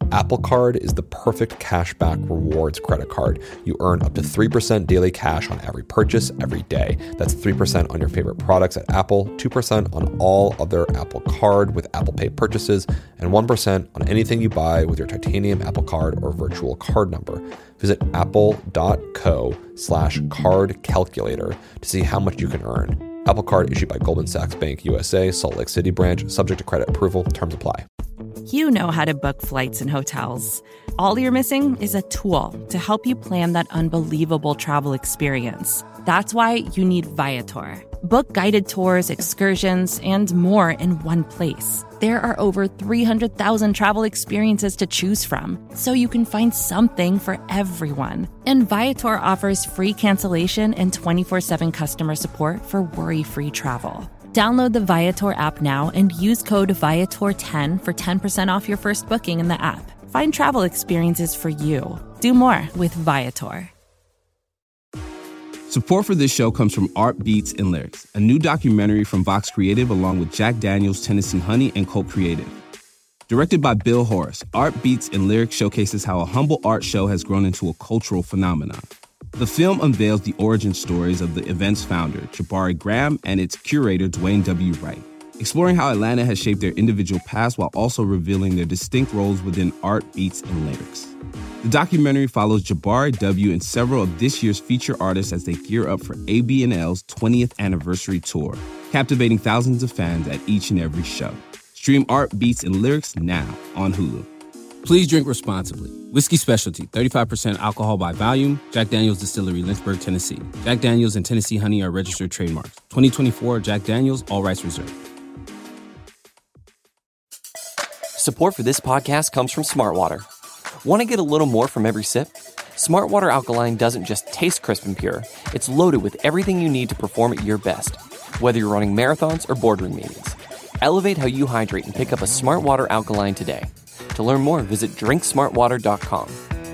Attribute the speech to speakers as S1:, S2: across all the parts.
S1: Apple Card is the perfect cashback rewards credit card. You earn up to 3% daily cash on every purchase every day. That's 3% on your favorite products at Apple, 2% on all other Apple Card with Apple Pay purchases, and 1% on anything you buy with your titanium Apple Card or virtual card number. Visit apple.co/card calculator to see how much you can earn. Apple Card issued by Goldman Sachs Bank USA, Salt Lake City branch, subject to credit approval. Terms apply.
S2: You know how to book flights and hotels. All you're missing is a tool to help you plan that unbelievable travel experience. That's why you need Viator. Book guided tours, excursions, and more in one place. There are over 300,000 travel experiences to choose from, so you can find something for everyone. And Viator offers free cancellation and 24/7 customer support for worry-free travel. Download the Viator app now and use code Viator10 for 10% off your first booking in the app. Find travel experiences for you. Do more with Viator.
S3: Support for this show comes from Art Beats and Lyrics, a new documentary from Vox Creative along with Jack Daniels, Tennessee Honey, and Cult Creative. Directed by Bill Horace, Art Beats and Lyrics showcases how a humble art show has grown into a cultural phenomenon. The film unveils the origin stories of the event's founder, Jabari Graham, and its curator, Dwayne W. Wright, exploring how Atlanta has shaped their individual paths while also revealing their distinct roles within Art, Beats, and Lyrics. The documentary follows Jabari W. and several of this year's feature artists as they gear up for AB&L's 20th anniversary tour, captivating thousands of fans at each and every show. Stream Art, Beats, and Lyrics now on Hulu. Please drink responsibly. Whiskey Specialty, 35% alcohol by volume. Jack Daniels Distillery, Lynchburg, Tennessee. Jack Daniels and Tennessee Honey are registered trademarks. 2024 Jack Daniels, all rights reserved.
S4: Support for this podcast comes from Smartwater. Want to get a little more from every sip? Smartwater Alkaline doesn't just taste crisp and pure. It's loaded with everything you need to perform at your best, whether you're running marathons or boardroom meetings. Elevate how you hydrate and pick up a Smartwater Alkaline today. To learn more, visit drinksmartwater.com.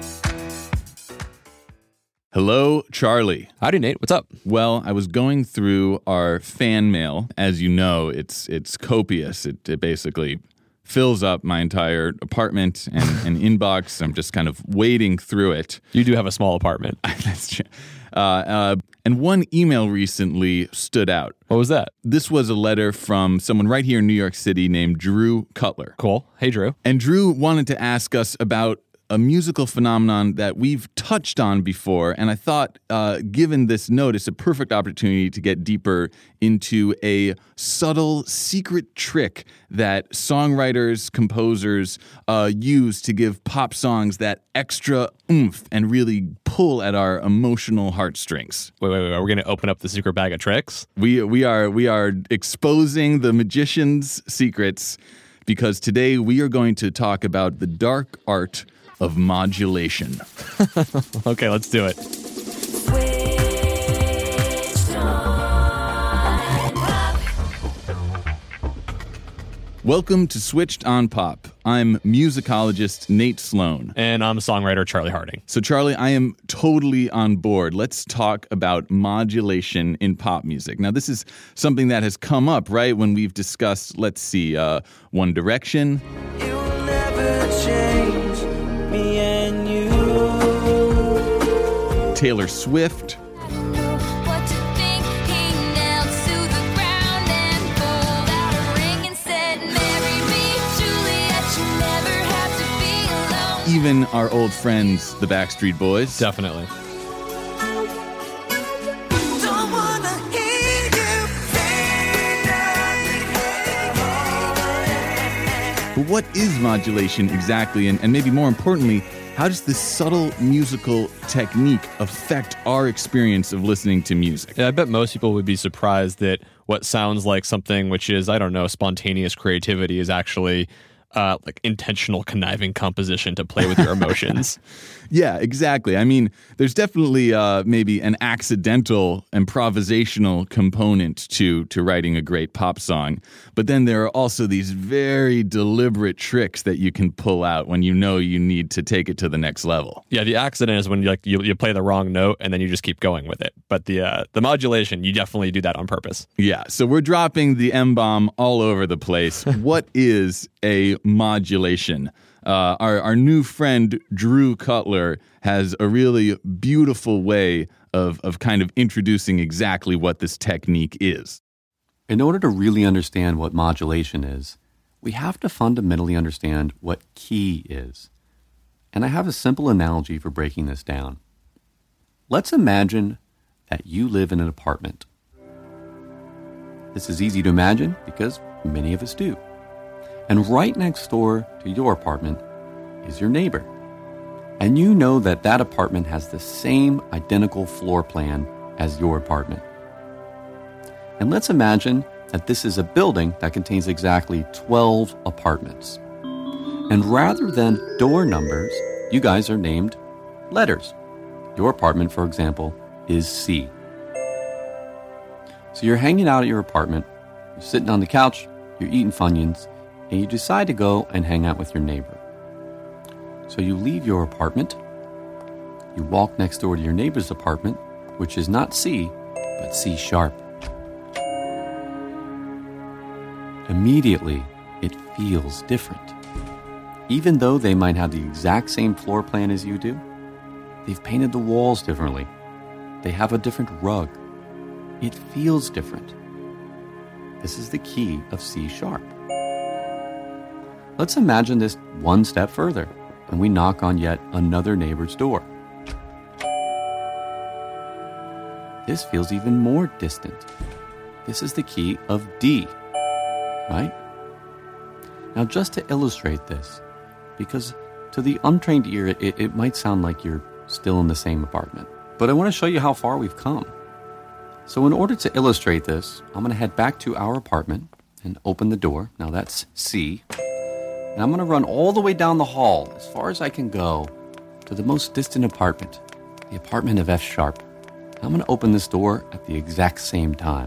S5: Hello, Charlie.
S1: Howdy, Nate. What's up?
S5: Well, I was going through our fan mail. As you know, it's copious. It basically fills up my entire apartment and inbox. I'm just kind of wading through it.
S1: You do have a small apartment.
S5: That's true. And one email recently stood out.
S1: What was that?
S5: This was a letter from someone right here in New York City named Drew Cutler.
S1: Cool. Hey, Drew.
S5: And Drew wanted to ask us about a musical phenomenon that we've touched on before, and I thought, given this notice, a perfect opportunity to get deeper into a subtle, secret trick that songwriters, composers use to give pop songs that extra oomph and really pull at our emotional heartstrings.
S1: Wait. Are we going to open up the secret bag of tricks?
S5: We are exposing the magician's secrets, because today we are going to talk about the dark art of modulation.
S1: Okay, let's do it.
S5: Welcome to Switched on Pop. I'm musicologist Nate Sloan.
S1: And I'm songwriter Charlie Harding.
S5: So Charlie, I am totally on board. Let's talk about modulation in pop music. Now, this is something that has come up, right, when we've discussed, let's see, One Direction.
S6: You'll never change me and you.
S5: Taylor Swift. Even our old friends, the Backstreet Boys.
S1: Definitely.
S6: Don't wanna hear you say
S5: But what is modulation exactly? And maybe more importantly, how does this subtle musical technique affect our experience of listening to music?
S1: Yeah, I bet most people would be surprised that what sounds like something which is, I don't know, spontaneous creativity is actually like intentional conniving composition to play with your emotions.
S5: Yeah, exactly. I mean, there's definitely maybe an accidental improvisational component to writing a great pop song. But then there are also these very deliberate tricks that you can pull out when you know you need to take it to the next level.
S1: Yeah, the accident is when you play the wrong note and then you just keep going with it. But the modulation, you definitely do that on purpose.
S5: Yeah, so we're dropping the M-bomb all over the place. What is a modulation? Our new friend Drew Cutler has a really beautiful way of kind of introducing exactly what this technique is.
S7: In order to really understand what modulation is, we have to fundamentally understand what key is. And I have a simple analogy for breaking this down. Let's imagine that you live in an apartment. This is easy to imagine because many of us do. And right next door to your apartment is your neighbor. And you know that that apartment has the same identical floor plan as your apartment. And let's imagine that this is a building that contains exactly 12 apartments. And rather than door numbers, you guys are named letters. Your apartment, for example, is C. So you're hanging out at your apartment, you're sitting on the couch, you're eating Funyuns, and you decide to go and hang out with your neighbor. So you leave your apartment, you walk next door to your neighbor's apartment, which is not C, but C sharp. Immediately, it feels different. Even though they might have the exact same floor plan as you do, they've painted the walls differently. They have a different rug. It feels different. This is the key of C sharp. Let's imagine this one step further, and we knock on yet another neighbor's door. This feels even more distant. This is the key of D, right? Now, just to illustrate this, because to the untrained ear, it might sound like you're still in the same apartment, but I want to show you how far we've come. So in order to illustrate this, I'm going to head back to our apartment and open the door. Now that's C. And I'm going to run all the way down the hall as far as I can go to the most distant apartment, the apartment of F sharp. I'm going to open this door at the exact same time.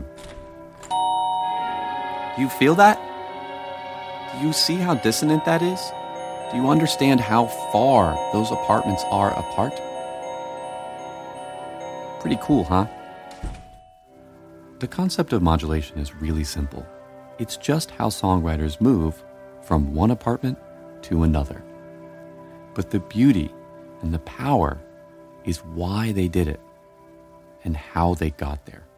S7: Do you feel that? Do you see how dissonant that is? Do you understand how far those apartments are apart? Pretty cool, huh? The concept of modulation is really simple. It's just how songwriters move from one apartment to another. But the beauty and the power is why they did it and how they got there.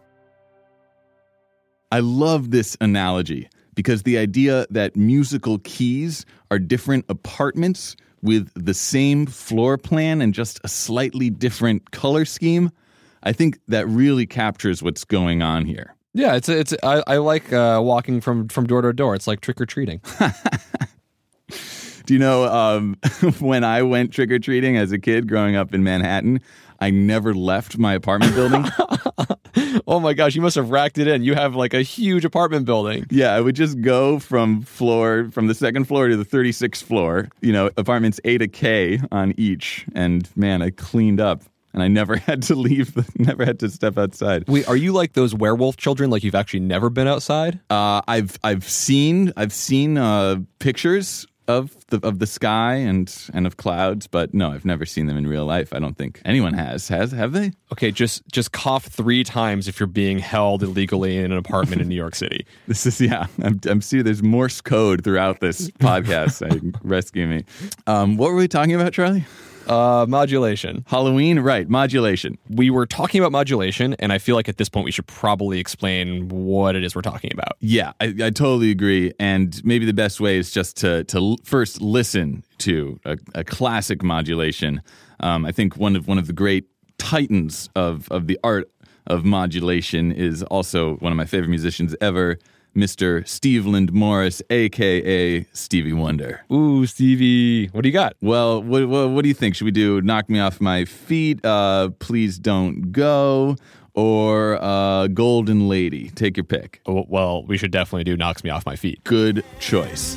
S5: I love this analogy because the idea that musical keys are different apartments with the same floor plan and just a slightly different color scheme, I think that really captures what's going on here.
S8: Yeah, I like walking from door to door. It's like trick-or-treating.
S5: Do you know, when I went trick-or-treating as a kid growing up in Manhattan, I never left my apartment building.
S8: Oh my gosh, you must have racked it in. You have like a huge apartment building.
S5: Yeah, I would just go from the second floor to the 36th floor, apartments A to K on each. And man, I cleaned up. And I never had to leave, never had to step outside.
S8: Wait, are you like those werewolf children? Like you've actually never been outside?
S5: I've seen pictures of the sky and of clouds, but no, I've never seen them in real life. I don't think anyone has. Have they?
S8: Okay, just cough 3 times if you're being held illegally in an apartment in New York City.
S5: I'm seeing there's Morse code throughout this podcast. Rescue me. What were we talking about, Charlie?
S8: Modulation.
S5: Halloween, right, modulation.
S8: We were talking about modulation, and I feel like at this point we should probably explain what it is we're talking about.
S5: Yeah, I totally agree, and maybe the best way is just to first listen to a classic modulation. I think one of the great titans of the art of modulation is also one of my favorite musicians ever, Mr. Stevland Morris, a.k.a. Stevie Wonder.
S8: Ooh, Stevie. What do you got?
S5: Well, what do you think? Should we do Knock Me Off My Feet, Please Don't Go, or Golden Lady? Take your pick.
S8: Oh, well, we should definitely do Knocks Me Off My Feet.
S5: Good choice.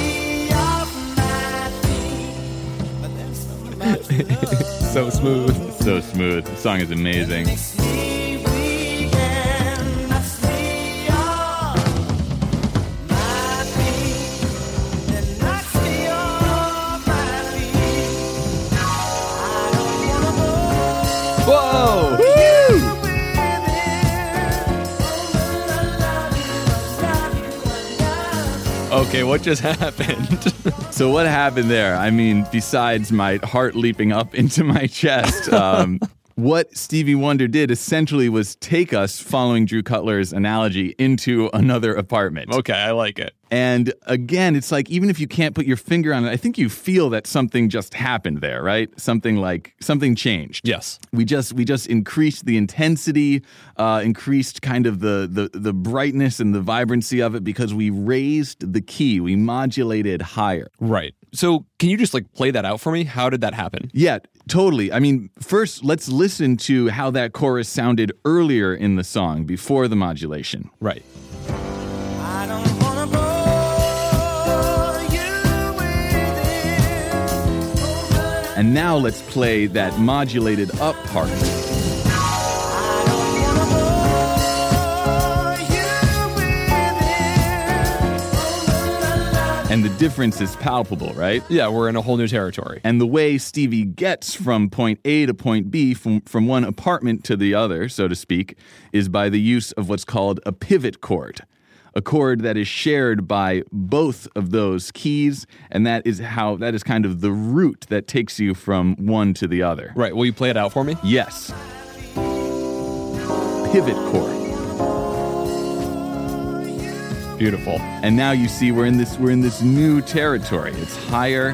S8: So smooth.
S5: So smooth. The song is amazing.
S8: Whoa! Okay, what just happened?
S5: So what happened there? I mean, besides my heart leaping up into my chest, what Stevie Wonder did essentially was take us, following Drew Cutler's analogy, into another apartment.
S8: Okay, I like it.
S5: And again, it's like, even if you can't put your finger on it, I think you feel that something just happened there, right? Something changed.
S8: Yes.
S5: We just increased the intensity, increased kind of the brightness and the vibrancy of it because we raised the key. We modulated higher.
S8: Right. So can you just play that out for me? How did that happen?
S5: Yeah, totally. I mean, first, let's listen to how that chorus sounded earlier in the song before the modulation.
S8: Right.
S6: I don't wanna bore you with it.
S5: And now let's play that modulated up part.
S6: I don't wanna bore you with it.
S5: And the difference is palpable, right?
S8: Yeah, we're in a whole new territory.
S5: And the way Stevie gets from point A to point B, from one apartment to the other, so to speak, is by the use of what's called a pivot chord. A chord that is shared by both of those keys, and that is kind of the route that takes you from one to the other.
S8: Right. Will you play it out for me?
S5: Yes. Pivot chord.
S8: Beautiful.
S5: And now you see we're in this new territory. It's higher.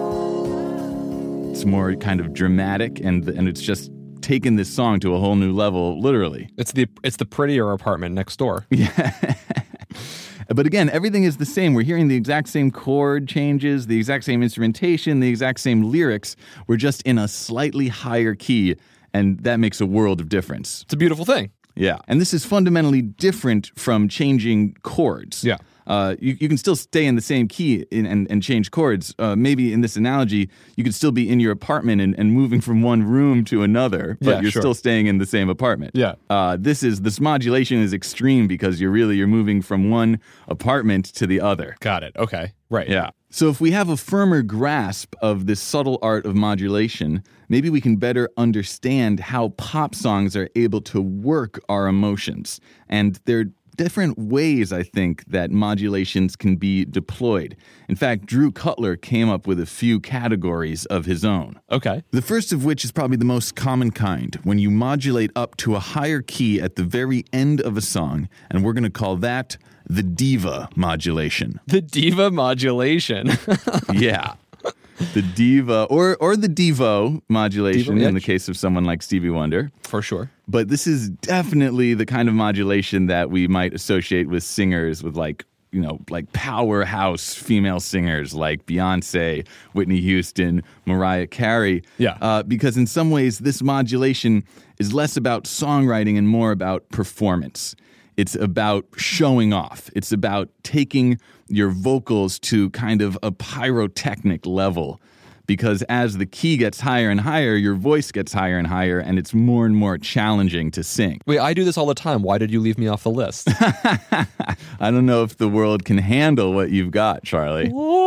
S5: It's more kind of dramatic, and it's just taken this song to a whole new level, literally.
S8: It's the prettier apartment next door.
S5: Yeah. But again, everything is the same. We're hearing the exact same chord changes, the exact same instrumentation, the exact same lyrics. We're just in a slightly higher key, and that makes a world of difference.
S8: It's a beautiful thing.
S5: Yeah. And this is fundamentally different from changing chords.
S8: Yeah.
S5: You can still stay in the same key and change chords. Maybe in this analogy, you could still be in your apartment and moving from one room to another, but you're still staying in the same apartment.
S8: Yeah.
S5: This modulation is extreme because you're moving from one apartment to the other.
S8: Got it. Okay. Right.
S5: Yeah. So if we have a firmer grasp of this subtle art of modulation, maybe we can better understand how pop songs are able to work our emotions. And they're different ways, I think, that modulations can be deployed. In fact, Drew Cutler came up with a few categories of his own.
S8: Okay.
S5: The first of which is probably the most common kind, when you modulate up to a higher key at the very end of a song, and we're going to call that the diva modulation.
S8: The diva modulation.
S5: Yeah. The diva, or the Devo modulation in the case of someone like Stevie Wonder.
S8: For sure.
S5: But this is definitely the kind of modulation that we might associate with singers with like powerhouse female singers like Beyonce, Whitney Houston, Mariah Carey.
S8: Yeah.
S5: Because in some ways, this modulation is less about songwriting and more about performance. It's about showing off. It's about taking your vocals to kind of a pyrotechnic level. Because as the key gets higher and higher, your voice gets higher and higher, and it's more and more challenging to sing.
S8: Wait, I do this all the time. Why did you leave me off the list?
S5: I don't know if the world can handle what you've got, Charlie.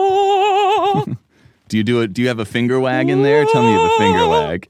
S5: Do you have a finger wag in there? Tell me you have a finger wag.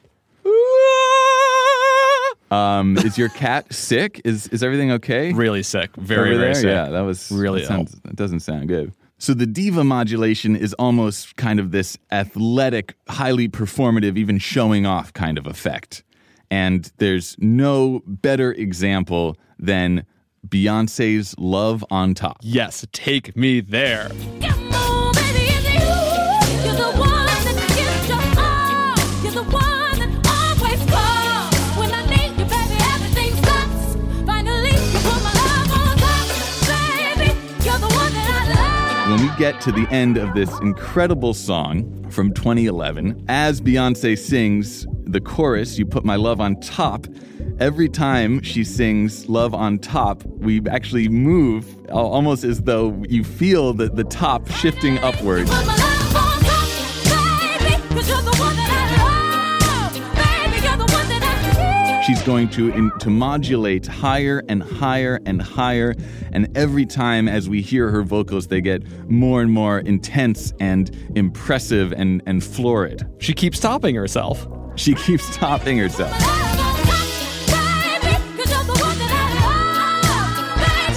S5: Is your cat sick? Is everything okay?
S8: Really sick. Very, very sick.
S5: Yeah, that was
S8: really ill.
S5: That doesn't sound good. So the diva modulation is almost kind of this athletic, highly performative, even showing off kind of effect. And there's no better example than Beyonce's Love on Top.
S8: Yes, take me there.
S9: Come on, baby, it's you. You're the one that gives your all. You're the one that always calls. When I need you, baby, everything stops. Finally, you put my love on top. Baby, you're the one that I love.
S5: When we get to the end of this incredible song from 2011, as Beyonce sings the chorus, You Put My Love on Top, every time she sings Love on Top, we actually move almost as though you feel the top shifting upwards.
S9: Put my love on top, baby, 'cause you're the one that I love. Baby, you're the one that I need.
S5: She's going to modulate higher and higher and higher, and every time as we hear her vocals, they get more and more intense and impressive and florid.
S8: She keeps topping herself.
S5: She keeps topping herself.
S9: Love on top, baby, 'cause you're the one that I love. Baby,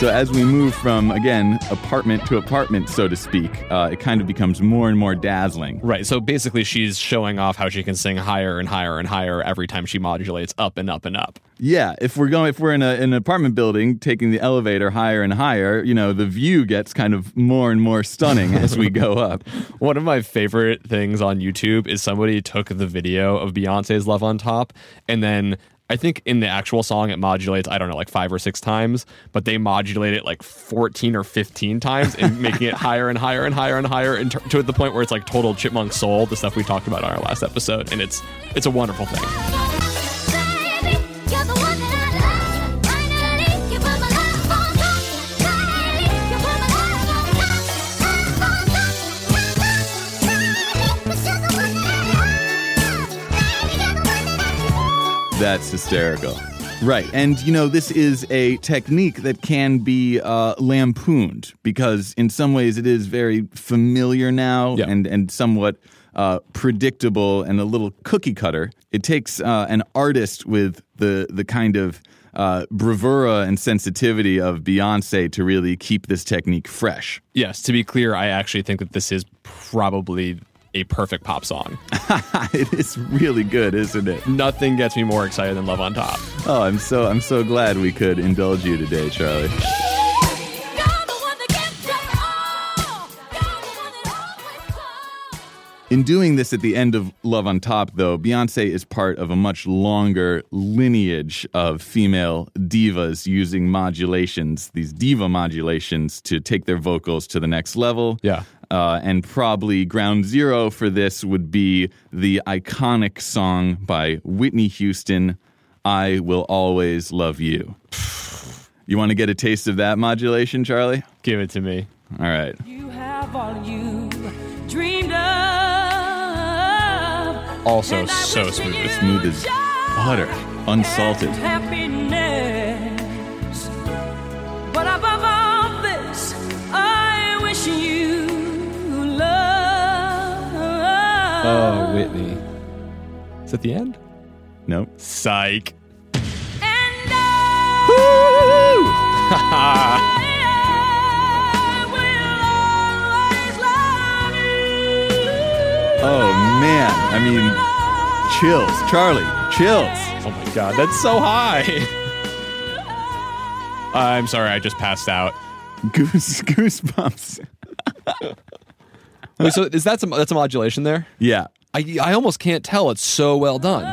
S5: So as we move from, again, apartment to apartment, so to speak, it kind of becomes more and more dazzling.
S8: Right. So basically, she's showing off how she can sing higher and higher and higher every time she modulates up and up and up.
S5: Yeah, if we're in an apartment building, taking the elevator higher and higher, the view gets kind of more and more stunning as we go up.
S8: One of my favorite things on YouTube is somebody took the video of Beyonce's Love on Top, and then I think in the actual song it modulates, I don't know, like 5 or 6 times, but they modulate it like 14 or 15 times and making it higher and higher and higher and higher and to the point where it's like total Chipmunk Soul, the stuff we talked about on our last episode, and it's a wonderful thing.
S5: That's hysterical. Right. And, this is a technique that can be lampooned because in some ways it is very familiar now and somewhat predictable and a little cookie cutter. It takes an artist with the kind of bravura and sensitivity of Beyonce to really keep this technique fresh.
S8: Yes, to be clear, I actually think that this is probably a perfect pop song.
S5: It is really good, isn't it?
S8: Nothing gets me more excited than Love on Top.
S5: Oh, I'm so glad we could indulge you today, Charlie. In doing this at the end of Love on Top, though, Beyonce is part of a much longer lineage of female divas using modulations, these diva modulations, to take their vocals to the next level.
S8: Yeah.
S5: And probably ground zero for this would be the iconic song by Whitney Houston, I Will Always Love You. You want to get a taste of that modulation, Charlie?
S8: Give it to me.
S5: All right.
S9: You have all you dreamed of.
S8: Also so smooth.
S5: Smooth as butter, unsalted.
S9: Happiness. But above all this, I wish you love.
S8: Oh, Whitney. Is that the end?
S5: Nope.
S8: Psych.
S9: And I
S5: Oh, man. I mean, chills. Charlie, chills.
S8: Oh, my God. That's so high. I'm sorry. I just passed out.
S5: Goosebumps.
S8: Wait, so that's a modulation there?
S5: Yeah.
S8: I almost can't tell. It's so well done.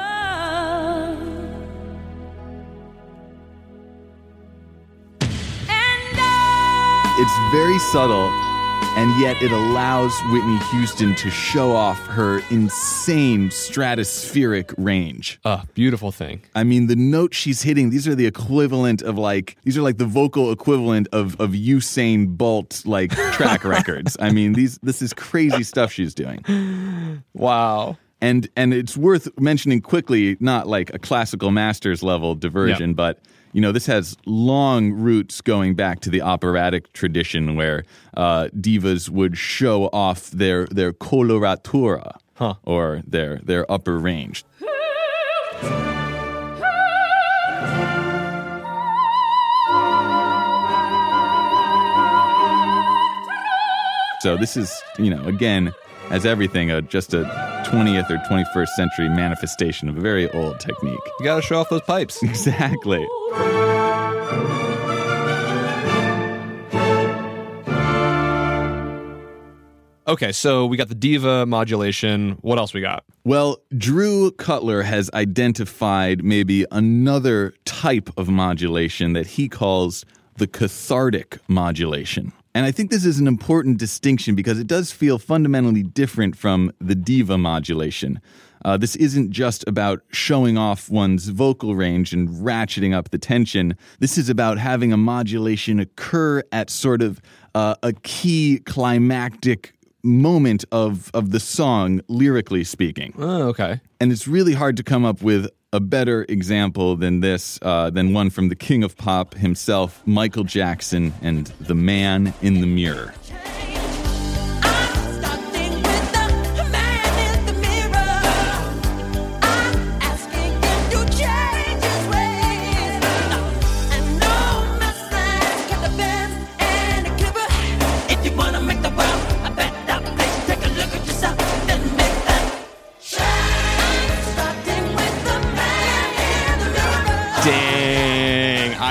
S5: It's very subtle, and yet it allows Whitney Houston to show off her insane stratospheric range.
S8: Beautiful thing.
S5: I mean, the notes she's hitting, these are the equivalent of these are like the vocal equivalent of Usain Bolt track records. I mean, this is crazy stuff she's doing.
S8: Wow.
S5: And it's worth mentioning quickly, not like a classical master's level diversion, but this has long roots going back to the operatic tradition where divas would show off their coloratura, or their upper range. So this is, again, as everything, just a 20th or 21st century manifestation of a very old technique.
S8: You got to show off those pipes.
S5: Exactly.
S8: Okay, so we got the diva modulation. What else we got?
S5: Well, Drew Cutler has identified maybe another type of modulation that he calls the cathartic modulation. And I think this is an important distinction because it does feel fundamentally different from the diva modulation. This isn't just about showing off one's vocal range and ratcheting up the tension. This is about having a modulation occur at sort of a key climactic moment of the song, lyrically speaking.
S8: Oh, okay.
S5: And it's really hard to come up with a better example than this, than one from the king of pop himself, Michael Jackson, and The Man in the Mirror.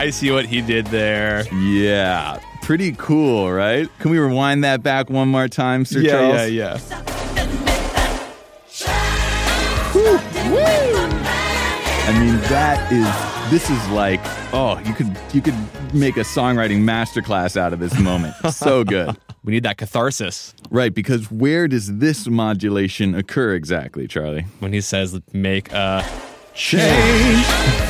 S8: I see what he did there.
S5: Yeah. Pretty cool, right? Can we rewind that back one more time, Sir Charles?
S8: Yeah.
S5: I mean, this is like, you could make a songwriting masterclass out of this moment. So good.
S8: We need that catharsis.
S5: Right, because where does this modulation occur exactly, Charlie?
S8: When he says, make a
S5: change.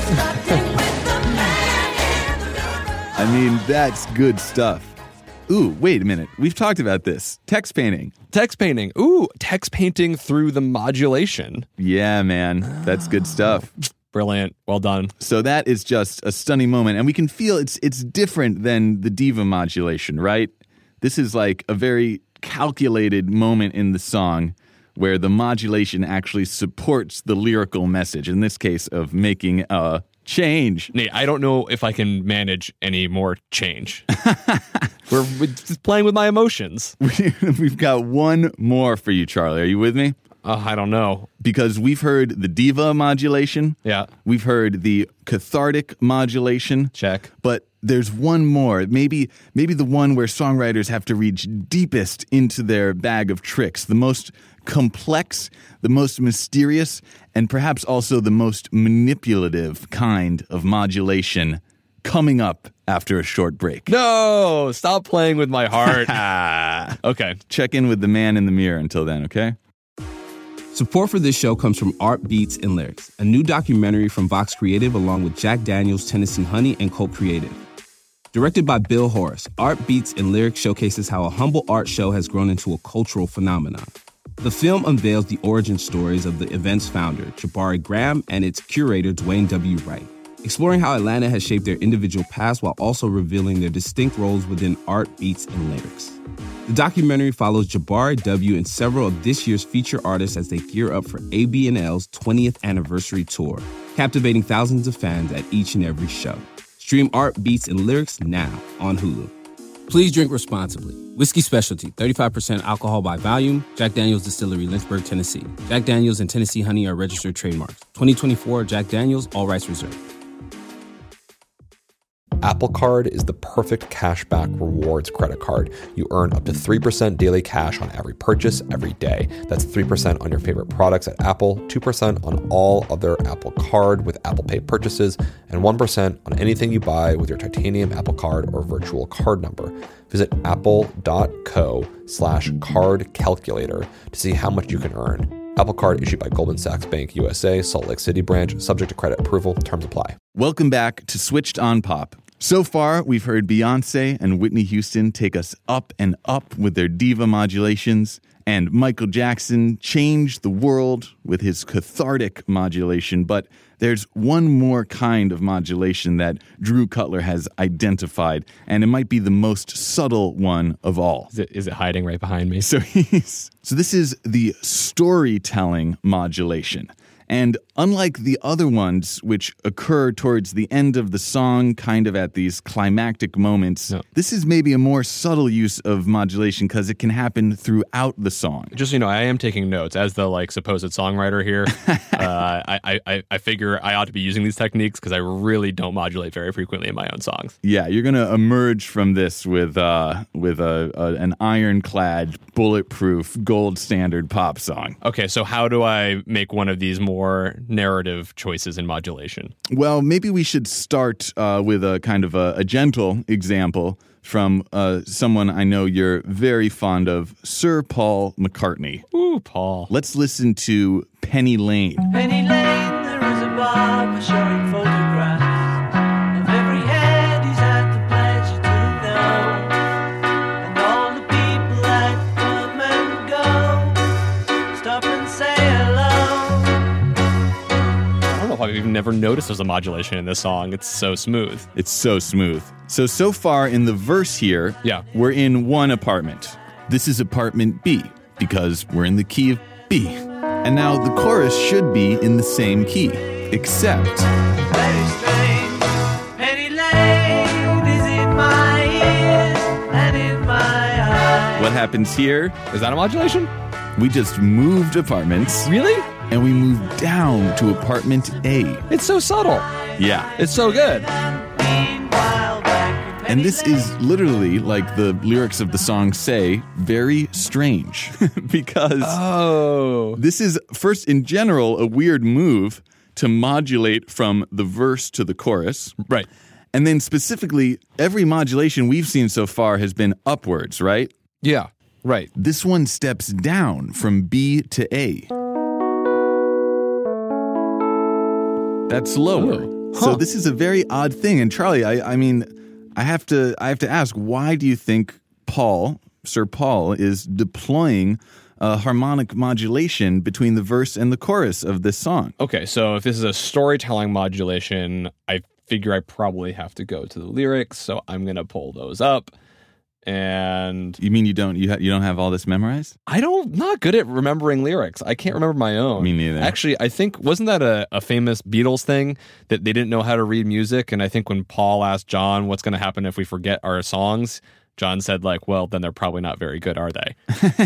S5: I mean, that's good stuff. Ooh, wait a minute. We've talked about this. Text painting.
S8: Text painting. Ooh, text painting through the modulation.
S5: Yeah, man. That's good stuff.
S8: Brilliant. Well done.
S5: So that is just a stunning moment. And we can feel it's different than the diva modulation, right? This is like a very calculated moment in the song where the modulation actually supports the lyrical message, in this case of making a change.
S8: Nate, I don't know if I can manage any more change. We're just playing with my emotions.
S5: We've got one more for you, Charlie. Are you with me?
S8: I don't know.
S5: Because we've heard the diva modulation.
S8: Yeah.
S5: We've heard the cathartic modulation.
S8: Check.
S5: But there's one more. Maybe the one where songwriters have to reach deepest into their bag of tricks. The most complex, the most mysterious, and perhaps also the most manipulative kind of modulation coming up after a short break.
S8: No! Stop playing with my heart. Okay.
S5: Check in with the man in the mirror until then, okay?
S3: Support for this show comes from Art Beats and Lyrics, a new documentary from Vox Creative along with Jack Daniels, Tennessee Honey, and Colt Creative. Directed by Bill Horace, Art Beats and Lyrics showcases how a humble art show has grown into a cultural phenomenon. The film unveils the origin stories of the event's founder, Jabari Graham, and its curator, Dwayne W. Wright, exploring how Atlanta has shaped their individual paths while also revealing their distinct roles within art, beats, and lyrics. The documentary follows Jabari W. and several of this year's feature artists as they gear up for AB&L's 20th anniversary tour, captivating thousands of fans at each and every show. Stream Art, Beats, and Lyrics now on Hulu. Please drink responsibly. Whiskey Specialty, 35% alcohol by volume. Jack Daniel's Distillery, Lynchburg, Tennessee. Jack Daniel's and Tennessee Honey are registered trademarks. 2024 Jack Daniel's, all rights reserved.
S1: Apple Card is the perfect cashback rewards credit card. You earn up to 3% daily cash on every purchase every day. That's 3% on your favorite products at Apple, 2% on all other Apple Card with Apple Pay purchases, and 1% on anything you buy with your titanium Apple Card or virtual card number. Visit apple.co/card calculator to see how much you can earn. Apple Card issued by Goldman Sachs Bank USA, Salt Lake City branch, subject to credit approval. Terms apply.
S5: Welcome back to Switched on Pop. So far, we've heard Beyonce and Whitney Houston take us up and up with their diva modulations, and Michael Jackson changed the world with his cathartic modulation. But there's one more kind of modulation that Drew Cutler has identified, and it might be the most subtle one of all.
S8: Is it hiding right behind me?
S5: So this is the storytelling modulation. And unlike the other ones, which occur towards the end of the song, kind of at these climactic moments, This is maybe a more subtle use of modulation because it can happen throughout the song.
S8: Just so you know, I am taking notes as the supposed songwriter here. I figure I ought to be using these techniques because I really don't modulate very frequently in my own songs.
S5: Yeah, you're gonna emerge from this with an ironclad, bulletproof, gold standard pop song.
S8: Okay, so how do I make one of these more narrative choices in modulation?
S5: Well, maybe we should start with a kind of a gentle example from someone I know you're very fond of, Sir Paul McCartney.
S8: Ooh, Paul.
S5: Let's listen to Penny Lane.
S6: Penny Lane, there is a barber showing photographs of every head he's had the pleasure to know, and all the people that come and go stop and say hello.
S8: I don't know if I've even never noticed there's a modulation in this song. It's so smooth.
S5: It's so smooth. So far in the verse here, we're in one apartment. This is apartment B because we're in the key of B. And now the chorus should be in the same key, except...
S6: Very strange, Penny Lane is in my ears and in my eyes.
S5: What happens here?
S8: Is that a modulation?
S5: We just moved apartments.
S8: Really?
S5: And we moved down to apartment A.
S8: It's so subtle.
S5: Yeah.
S8: It's so good.
S5: And this is literally, like the lyrics of the song say, very strange. Because this is, first, in general, a weird move to modulate from the verse to the chorus.
S8: Right.
S5: And then specifically, every modulation we've seen so far has been upwards, right?
S8: Yeah, right.
S5: This one steps down from B to A. That's lower. So this is a very odd thing. And Charlie, I mean, I have to ask, why do you think Sir Paul, is deploying harmonic modulation between the verse and the chorus of this song?
S8: Okay, so if this is a storytelling modulation, I figure I probably have to go to the lyrics, so I'm going to pull those up. And
S5: you mean you don't have all this memorized?
S8: Not good at remembering lyrics. I can't remember my own.
S5: Me neither.
S8: Actually, I think, wasn't that a famous Beatles thing that they didn't know how to read music? And I think when Paul asked John, what's going to happen if we forget our songs? John said, like, well, then they're probably not very good, are they?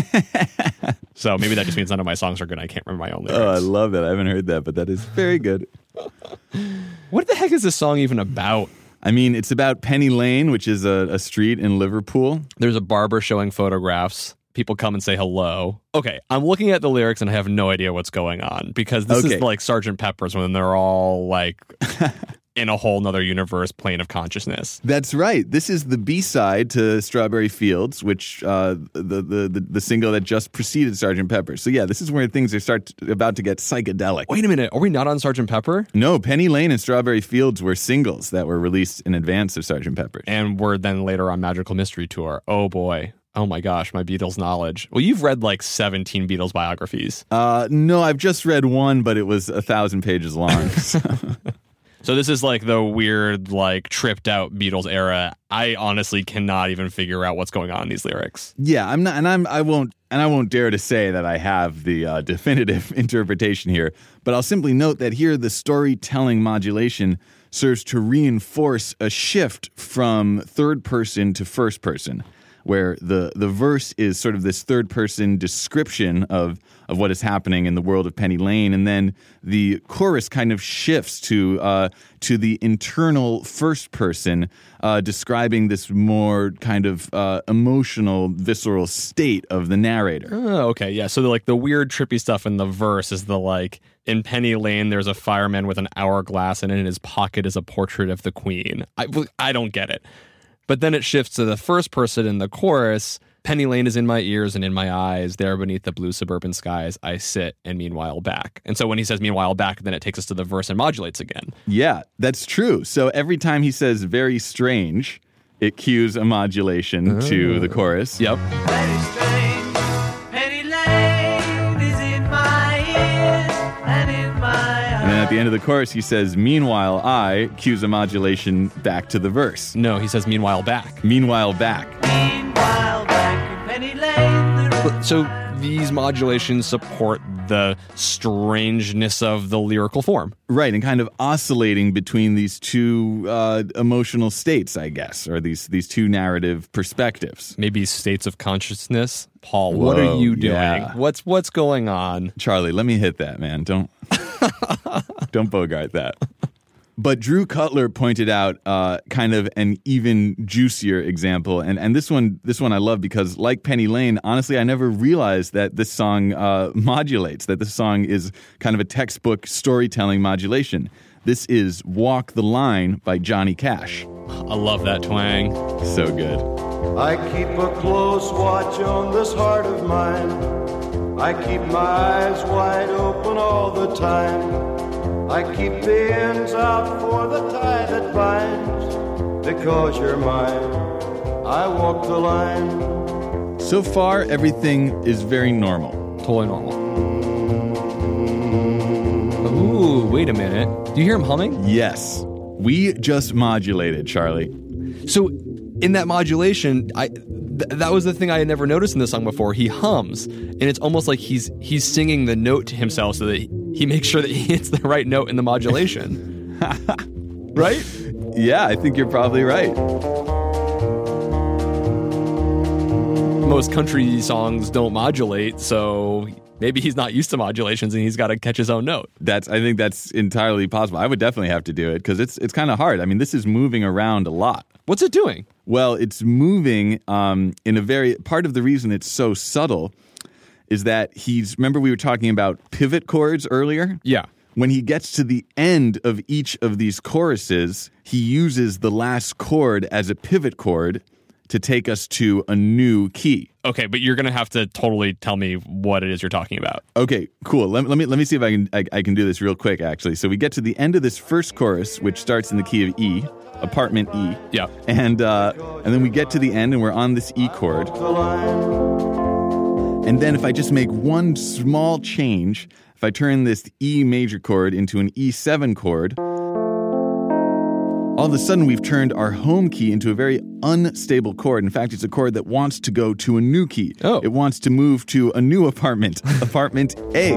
S8: So maybe that just means none of my songs are good. I can't remember my own lyrics.
S5: Oh, I love that. I haven't heard that, but that is very good.
S8: What the heck is this song even about?
S5: I mean, it's about Penny Lane, which is a street in Liverpool.
S8: There's a barber showing photographs. People come and say hello. Okay, I'm looking at the lyrics and I have no idea what's going on because this is like Sgt. Pepper's when they're all like in a whole nother universe plane of consciousness.
S5: That's right. This is the B-side to Strawberry Fields, which the single that just preceded Sgt. Pepper. So yeah, this is where things are about to get psychedelic.
S8: Wait a minute, are we not on Sgt. Pepper?
S5: No, Penny Lane and Strawberry Fields were singles that were released in advance of Sgt. Pepper.
S8: And were then later on Magical Mystery Tour. Oh boy. Oh my gosh, my Beatles knowledge. Well, you've read like 17 Beatles biographies.
S5: No, I've just read one, but it was 1,000 pages long.
S8: So this is like the weird, like tripped out Beatles era. I honestly cannot even figure out what's going on in these lyrics.
S5: Yeah, I'm not, and I won't dare to say that I have the definitive interpretation here. But I'll simply note that here the storytelling modulation serves to reinforce a shift from third person to first person, where the verse is sort of this third person description of what is happening in the world of Penny Lane, and then the chorus kind of shifts to the internal first person, describing this more kind of emotional, visceral state of the narrator.
S8: Oh, okay, yeah. So the weird, trippy stuff in the verse is the like, in Penny Lane, there's a fireman with an hourglass, and in his pocket is a portrait of the Queen. I don't get it. But then it shifts to the first person in the chorus. Penny Lane is in my ears and in my eyes. There beneath the blue suburban skies, I sit and meanwhile back. And so when he says meanwhile back, then it takes us to the verse and modulates again.
S5: Yeah, that's true. So every time he says very strange, it cues a modulation to the chorus.
S8: Yep.
S6: Very strange. Penny Lane is in my ears and in my eyes.
S5: And then at the end of the chorus, he says, meanwhile, I cues a modulation back to the verse.
S8: No, he says meanwhile back.
S5: Meanwhile back.
S6: Meanwhile, back in Penny Lane,
S8: So these modulations support the strangeness of the lyrical form.
S5: Right, and kind of oscillating between these two emotional states, I guess, or these two narrative perspectives.
S8: Maybe states of consciousness. Paul, what are you doing?
S5: Yeah.
S8: What's going on?
S5: Charlie, let me hit that, man. Don't bogart that. But Drew Cutler pointed out kind of an even juicier example, and this one I love because, like Penny Lane, honestly, I never realized that this song modulates, that this song is kind of a textbook storytelling modulation. This is Walk the Line by Johnny Cash.
S8: I love that twang.
S5: So good.
S10: I keep a close watch on this heart of mine. I keep my eyes wide open all the time. I keep the ends out for the tie that binds. Because you're mine, I walk the line.
S5: So far, everything is very normal.
S8: Totally normal. Ooh, wait a minute. Do you hear him humming?
S5: Yes. We just modulated, Charlie.
S8: So in that modulation, that was the thing I had never noticed in the song before. He hums, and it's almost like he's singing the note to himself so that he makes sure that he hits the right note in the modulation. Right?
S5: Yeah, I think you're probably right.
S8: Most country songs don't modulate, so maybe he's not used to modulations and he's got to catch his own note.
S5: I think that's entirely possible. I would definitely have to do it because it's kind of hard. I mean, this is moving around a lot.
S8: What's it doing?
S5: Well, it's moving in a very part of the reason it's so subtle is that remember we were talking about pivot chords earlier?
S8: Yeah.
S5: When he gets to the end of each of these choruses, he uses the last chord as a pivot chord to take us to a new key.
S8: Okay, but you're going to have to totally tell me what it is you're talking about.
S5: Okay, cool. Let me see if I can do this real quick, actually. So we get to the end of this first chorus, which starts in the key of E, apartment E.
S8: Yeah.
S5: And then we get to the end, and we're on this E chord. And then if I just make one small change, if I turn this E major chord into an E7 chord, all of a sudden we've turned our home key into a very unstable chord. In fact, it's a chord that wants to go to a new key.
S8: Oh.
S5: It wants to move to a new apartment, apartment A.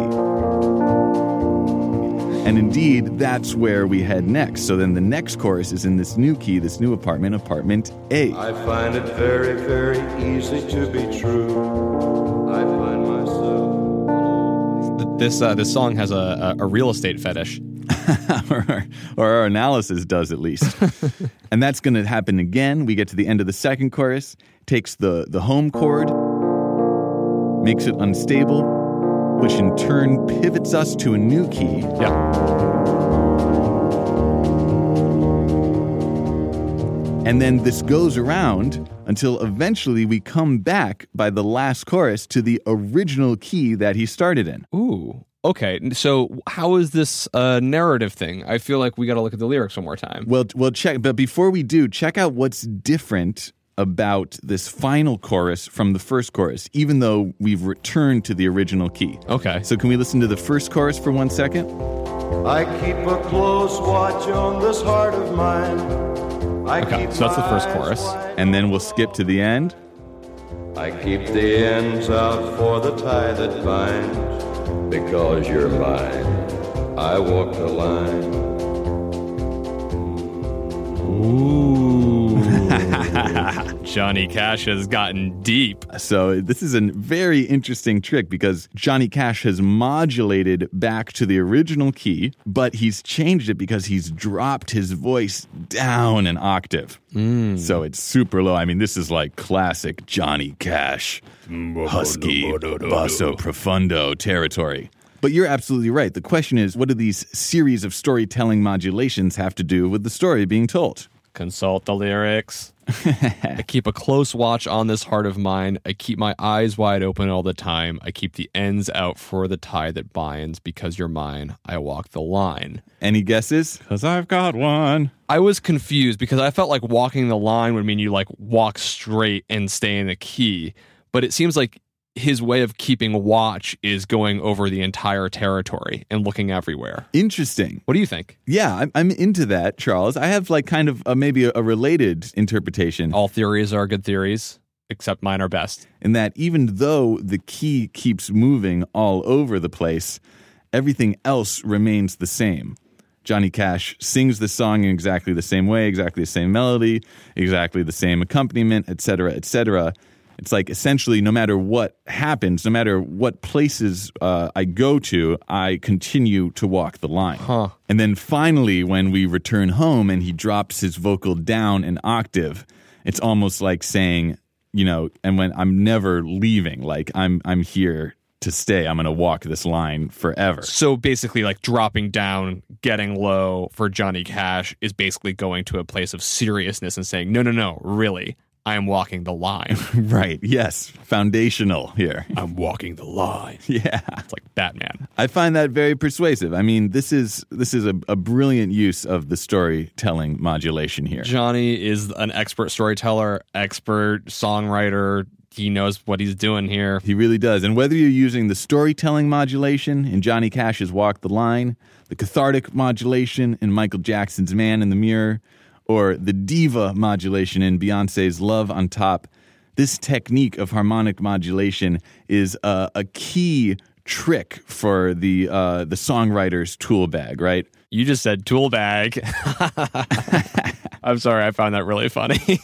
S5: And indeed, that's where we head next. So then the next chorus is in this new key, this new apartment, apartment A.
S10: I find it very, very easy to be true. I find myself.
S8: This song has a real estate fetish.
S5: or our analysis does, at least. And that's going to happen again. We get to the end of the second chorus, takes the home chord, makes it unstable, which in turn pivots us to a new key.
S8: Yeah.
S5: And then this goes around until eventually we come back by the last chorus to the original key that he started in.
S8: Ooh. Okay, so how is this a narrative thing? I feel like we got to look at the lyrics one more time.
S5: Well, check. But before we do, check out what's different about this final chorus from the first chorus, even though we've returned to the original key.
S8: Okay.
S5: So can we listen to the first chorus for 1 second?
S10: I keep a close watch on this heart of mine.
S8: Okay, so that's the first chorus.
S5: And then we'll skip to the end.
S10: I keep the ends out for the tie that binds. Because you're mine, I walk the line.
S8: Ooh. Johnny Cash has gotten deep.
S5: So this is a very interesting trick because Johnny Cash has modulated back to the original key, but he's changed it because he's dropped his voice down an octave. So it's super low. I mean, this is like classic Johnny Cash, husky, basso profundo territory. But you're absolutely right. The question is, what do these series of storytelling modulations have to do with the story being told?
S8: Consult the lyrics. I keep a close watch on this heart of mine. I keep my eyes wide open all the time. I keep the ends out for the tie that binds. Because you're mine, I walk the line.
S5: Any guesses? Because I've got one.
S8: I was confused because I felt like walking the line would mean you like walk straight and stay in the key. But it seems like his way of keeping watch is going over the entire territory and looking everywhere.
S5: Interesting.
S8: What do you think?
S5: Yeah, I'm into that, Charles. I have like kind of maybe a related interpretation.
S8: All theories are good theories, except mine are best.
S5: In that even though the key keeps moving all over the place, everything else remains the same. Johnny Cash sings the song in exactly the same way, exactly the same melody, exactly the same accompaniment, etc., etc. It's like essentially no matter what happens, no matter what places I go to, I continue to walk the line.
S8: Huh.
S5: And then finally, when we return home and he drops his vocal down an octave, it's almost like saying, you know, and when I'm never leaving, like I'm here to stay. I'm going to walk this line forever.
S8: So basically like dropping down, getting low for Johnny Cash is basically going to a place of seriousness and saying, no, really. I am walking the line.
S5: Right. Yes. Foundational here.
S8: I'm walking the line.
S5: Yeah.
S8: It's like Batman.
S5: I find that very persuasive. I mean, this is a brilliant use of the storytelling modulation here.
S8: Johnny is an expert storyteller, expert songwriter. He knows what he's doing here.
S5: He really does. And whether you're using the storytelling modulation in Johnny Cash's Walk the Line, the cathartic modulation in Michael Jackson's Man in the Mirror, or the diva modulation in Beyonce's Love on Top, this technique of harmonic modulation is a key trick for the songwriter's tool bag, right?
S8: You just said tool bag. I'm sorry, I found that really funny.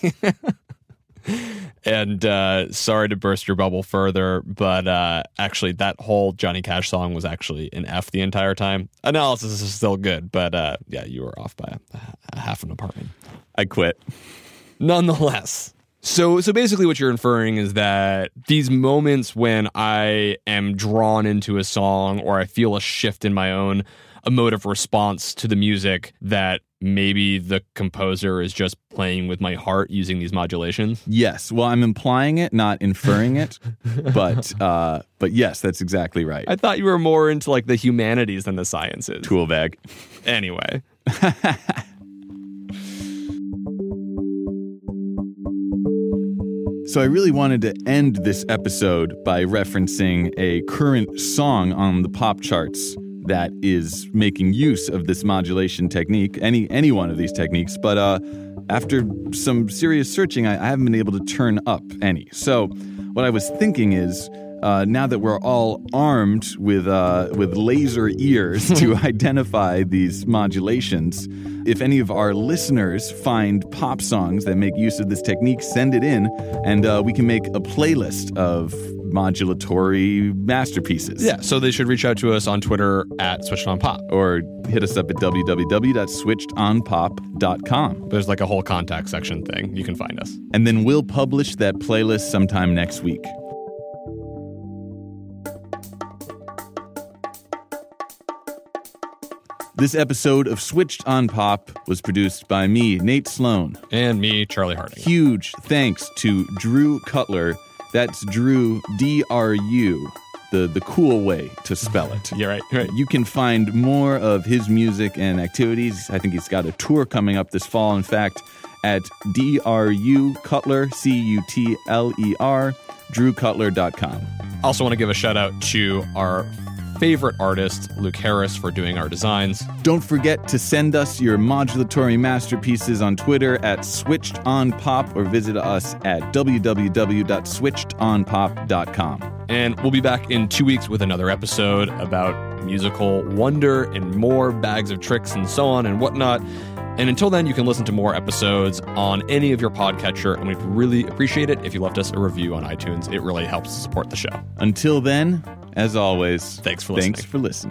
S8: And sorry to burst your bubble further, but actually that whole Johnny Cash song was actually in F the entire time. Analysis is still good, but yeah, you were off by a half an apartment.
S5: I quit.
S8: Nonetheless. So basically what you're inferring is that these moments when I am drawn into a song or I feel a shift in my own emotive response to the music, that maybe the composer is just playing with my heart using these modulations?
S5: Yes. Well, I'm implying it, not inferring it. but yes, that's exactly right.
S8: I thought you were more into like the humanities than the sciences.
S5: Tool bag.
S8: Anyway.
S5: So I really wanted to end this episode by referencing a current song on the pop charts that is making use of this modulation technique, any one of these techniques. But after some serious searching, I haven't been able to turn up any. So what I was thinking is, now that we're all armed with laser ears to identify these modulations, if any of our listeners find pop songs that make use of this technique, send it in, and we can make a playlist of modulatory masterpieces.
S8: Yeah, so they should reach out to us on Twitter at SwitchedOnPop.
S5: Or hit us up at www.switchedonpop.com.
S8: There's like a whole contact section thing. You can find us.
S5: And then we'll publish that playlist sometime next week. This episode of Switched on Pop was produced by me, Nate Sloan.
S8: And me, Charlie Harding.
S5: Huge thanks to Drew Cutler. That's Drew, D-R-U, the cool way to spell it.
S8: Yeah, right.
S5: You can find more of his music and activities. I think he's got a tour coming up this fall, in fact, at D-R-U Cutler, C-U-T-L-E-R, drewcutler.com.
S8: Also want to give a shout out to our favorite artist, Luke Harris, for doing our designs.
S5: Don't forget to send us your modulatory masterpieces on Twitter at SwitchedOnPop or visit us at www.switchedonpop.com.
S8: And we'll be back in 2 weeks with another episode about musical wonder and more bags of tricks and so on and whatnot. And until then, you can listen to more episodes on any of your podcatcher, and we'd really appreciate it if you left us a review on iTunes. It really helps support the show.
S5: Until then, as always,
S8: thanks for listening.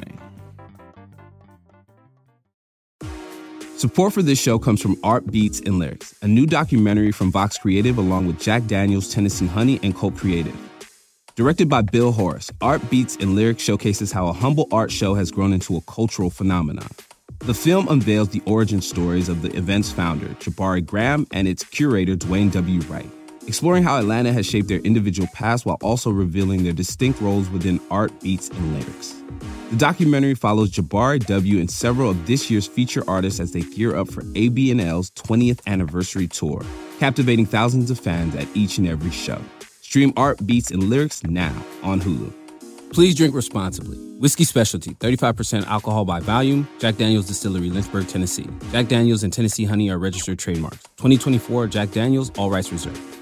S3: Support for this show comes from Art Beats and Lyrics, a new documentary from Vox Creative along with Jack Daniels, Tennessee Honey, and Colt Creative. Directed by Bill Horace, Art Beats and Lyrics showcases how a humble art show has grown into a cultural phenomenon. The film unveils the origin stories of the event's founder, Jabari Graham, and its curator, Dwayne W. Wright, exploring how Atlanta has shaped their individual paths while also revealing their distinct roles within art, beats, and lyrics. The documentary follows Jabari W. and several of this year's feature artists as they gear up for ABNL's 20th anniversary tour, captivating thousands of fans at each and every show. Stream Art, Beats, and Lyrics now on Hulu. Please drink responsibly. Whiskey Specialty, 35% alcohol by volume. Jack Daniels Distillery, Lynchburg, Tennessee. Jack Daniels and Tennessee Honey are registered trademarks. 2024 Jack Daniels, all rights reserved.